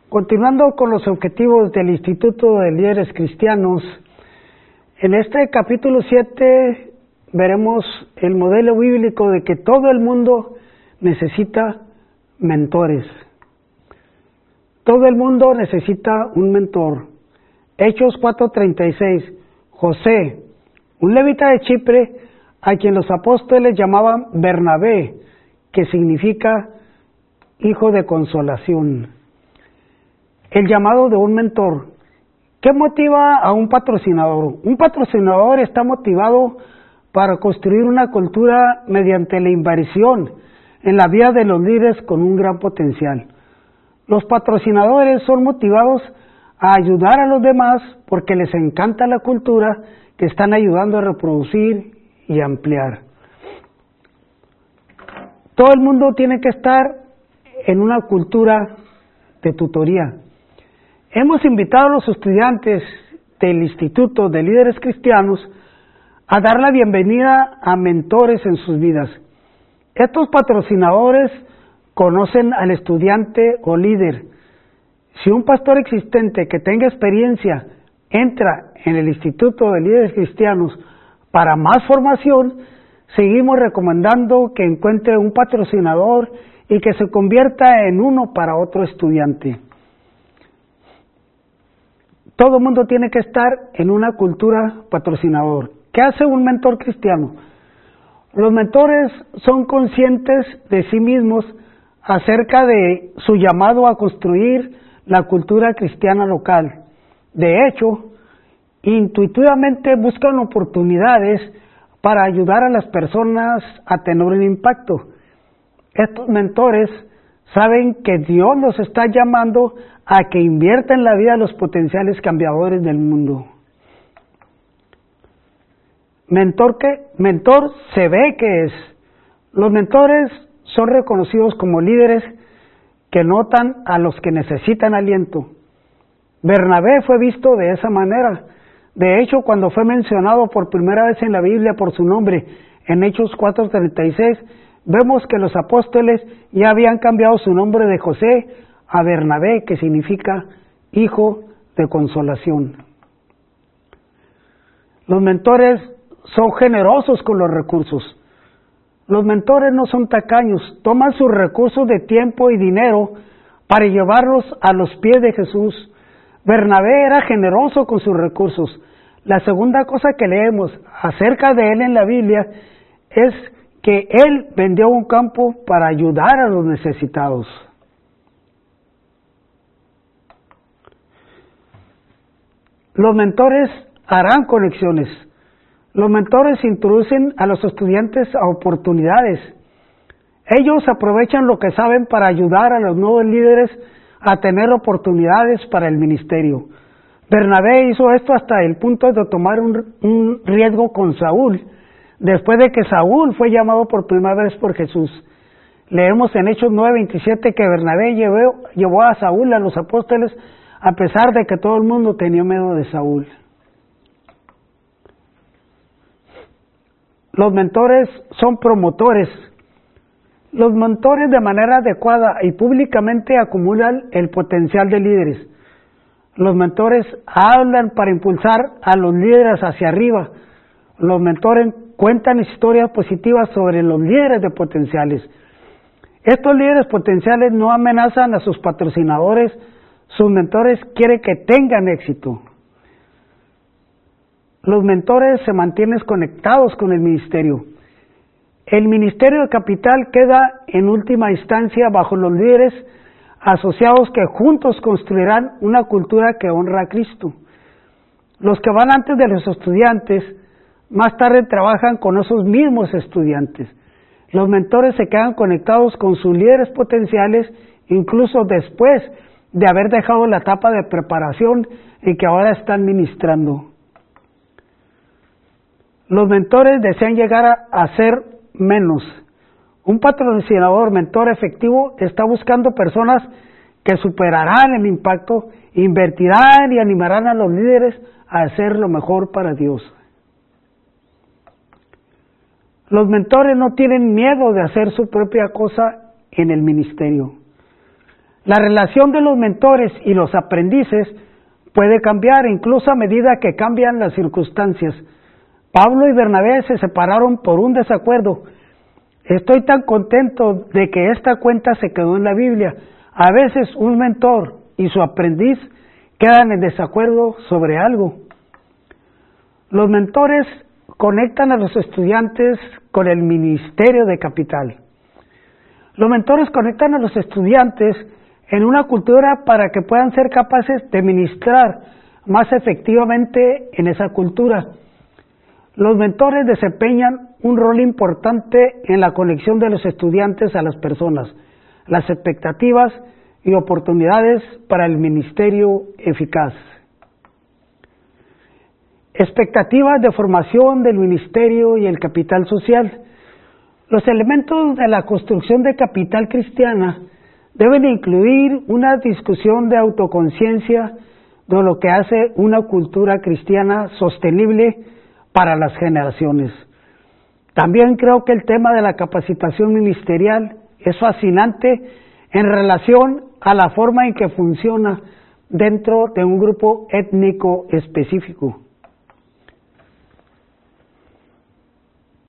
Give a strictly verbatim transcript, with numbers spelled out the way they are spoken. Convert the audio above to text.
Continuando con los objetivos del Instituto de Líderes Cristianos, en este capítulo siete veremos el modelo bíblico de que todo el mundo necesita mentores. Todo el mundo necesita un mentor. Hechos cuatro treinta y seis, José, un levita de Chipre, a quien los apóstoles llamaban Bernabé, que significa hijo de consolación. El llamado de un mentor. ¿Qué motiva a un patrocinador? Un patrocinador está motivado para construir una cultura mediante la inversión en la vida de los líderes con un gran potencial. Los patrocinadores son motivados a ayudar a los demás porque les encanta la cultura que están ayudando a reproducir y ampliar. Todo el mundo tiene que estar en una cultura de tutoría. Hemos invitado a los estudiantes del Instituto de Líderes Cristianos a dar la bienvenida a mentores en sus vidas. Estos patrocinadores conocen al estudiante o líder. Si un pastor existente que tenga experiencia entra en el Instituto de Líderes Cristianos para más formación, seguimos recomendando que encuentre un patrocinador y que se convierta en uno para otro estudiante. Todo el mundo tiene que estar en una cultura patrocinador. ¿Qué hace un mentor cristiano? Los mentores son conscientes de sí mismos acerca de su llamado a construir la cultura cristiana local. De hecho, intuitivamente buscan oportunidades para ayudar a las personas a tener un impacto. Estos mentores saben que Dios los está llamando a que inviertan en la vida de los potenciales cambiadores del mundo. Mentor que mentor se ve que es. Los mentores son reconocidos como líderes que notan a los que necesitan aliento. Bernabé fue visto de esa manera. De hecho, cuando fue mencionado por primera vez en la Biblia por su nombre, en Hechos cuatro treinta y seis, vemos que los apóstoles ya habían cambiado su nombre de José a Bernabé, que significa hijo de consolación. Los mentores son generosos con los recursos. Los mentores no son tacaños, toman sus recursos de tiempo y dinero para llevarlos a los pies de Jesús. Bernabé era generoso con sus recursos. La segunda cosa que leemos acerca de él en la Biblia es que él vendió un campo para ayudar a los necesitados. Los mentores harán conexiones. Los mentores introducen a los estudiantes a oportunidades. Ellos aprovechan lo que saben para ayudar a los nuevos líderes a tener oportunidades para el ministerio. Bernabé hizo esto hasta el punto de tomar un, un riesgo con Saúl, después de que Saúl fue llamado por primera vez por Jesús. Leemos en Hechos nueve veintisiete que Bernabé llevó, llevó a Saúl a los apóstoles a pesar de que todo el mundo tenía miedo de Saúl. Los mentores son promotores. Los mentores de manera adecuada y públicamente acumulan el potencial de líderes. Los mentores hablan para impulsar a los líderes hacia arriba. Los mentores cuentan historias positivas sobre los líderes de potenciales. Estos líderes potenciales no amenazan a sus patrocinadores. Sus mentores quieren que tengan éxito. Los mentores se mantienen conectados con el ministerio. El ministerio de capital queda en última instancia bajo los líderes asociados que juntos construirán una cultura que honra a Cristo. Los que van antes de los estudiantes, más tarde trabajan con esos mismos estudiantes. Los mentores se quedan conectados con sus líderes potenciales incluso después de haber dejado la etapa de preparación y que ahora están ministrando. Los mentores desean llegar a, a ser menos. Un patrocinador mentor efectivo está buscando personas que superarán el impacto, invertirán y animarán a los líderes a hacer lo mejor para Dios. Los mentores no tienen miedo de hacer su propia cosa en el ministerio. La relación de los mentores y los aprendices puede cambiar incluso a medida que cambian las circunstancias. Pablo y Bernabé se separaron por un desacuerdo. Estoy tan contento de que esta cuenta se quedó en la Biblia. A veces un mentor y su aprendiz quedan en desacuerdo sobre algo. Los mentores conectan a los estudiantes con el ministerio de capital. Los mentores conectan a los estudiantes en una cultura para que puedan ser capaces de ministrar más efectivamente en esa cultura. Los mentores desempeñan un rol importante en la conexión de los estudiantes a las personas, las expectativas y oportunidades para el ministerio eficaz. Expectativas de formación del ministerio y el capital social. Los elementos de la construcción de capital cristiana deben incluir una discusión de autoconciencia de lo que hace una cultura cristiana sostenible para las generaciones. También creo que el tema de la capacitación ministerial es fascinante en relación a la forma en que funciona dentro de un grupo étnico específico.